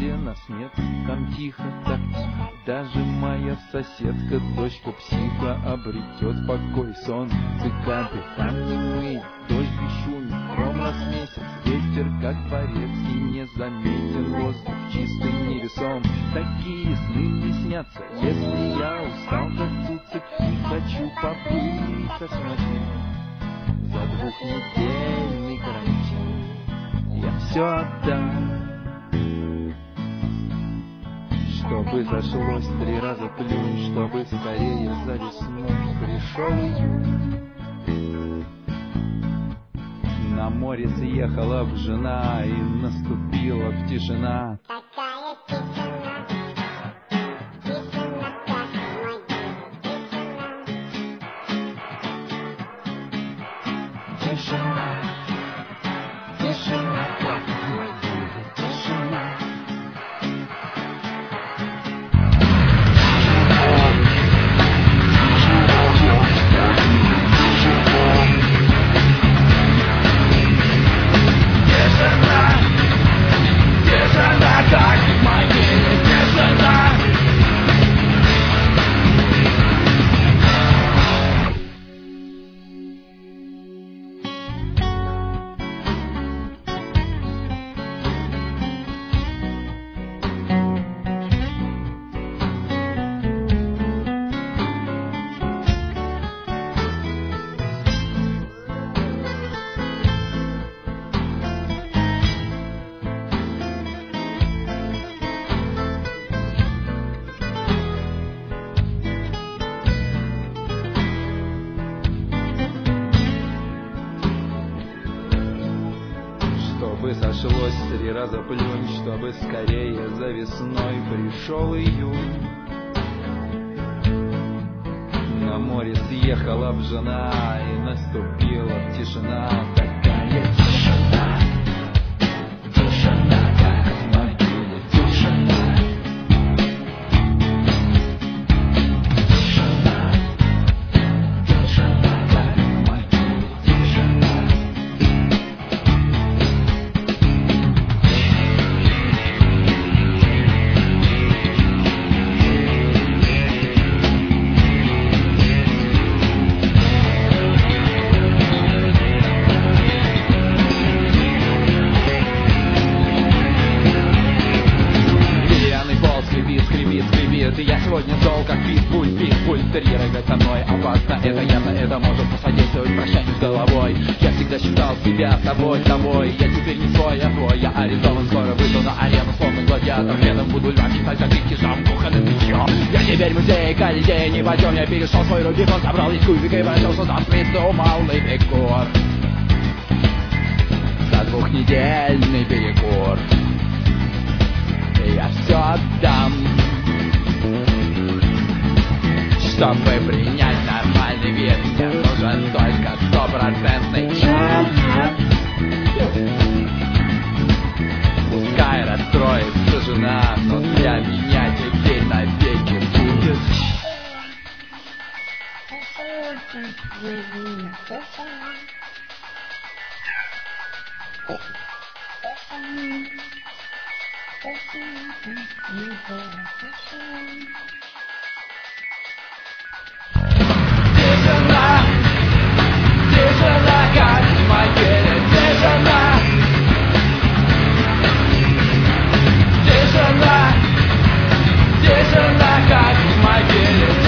где нас нет, там тихо, так тихо. Даже моя соседка, дочка психа, обретет покой, сон цикады. Там не мы, дождь бесшумен, гром раз в месяц, ветер, как Борецкий, незаметен, воздух чистый, невесом. Такие сны мне снятся, если я устал, как цуцик, и хочу побыть совсем одним. За двухнедельный карантин я все отдам, чтобы зашлось 3 раза плюнь, чтобы скорее за весну пришел июнь. На море съехала б жена, и наступила б тишина. Такая тишина, тишина, как в могиле, тишина. Тишина, тишина, как в могиле, тишина. Тишина, как в могиле, тишина. Чтобы сошлось 3 раза плюнь, чтобы скорее за весной пришел июнь. На море съехала б жена, и наступила б тишина. Такая тишина, тишина, как в могиле, тишина. Тишина, тишина, как в могиле, тишина. И я сегодня зол, как питбуль, питбуль-терьер играть со мной опасно, это ясно, это может посодействовать прощанию с головой. Я всегда считал себя тобой, я теперь не свой, а твой, я арестован, скоро выйду на арену, словно гладиатор, рядом буду льва читать за крики жамбуха на плечо. Я теперь музей, колизей, не пойдем, я перешел свой Рубикон, собрал из кубика и прочел, что там придумал Лепекор. За двухнедельный перекур я все отдам, чтобы принять нормальный вид, мне нужен только 100% час. Пускай расстроится жена, но для меня теперь навеки будет. Тишина, тишина, как в могиле, тишина. Тишина, тишина, как в могиле.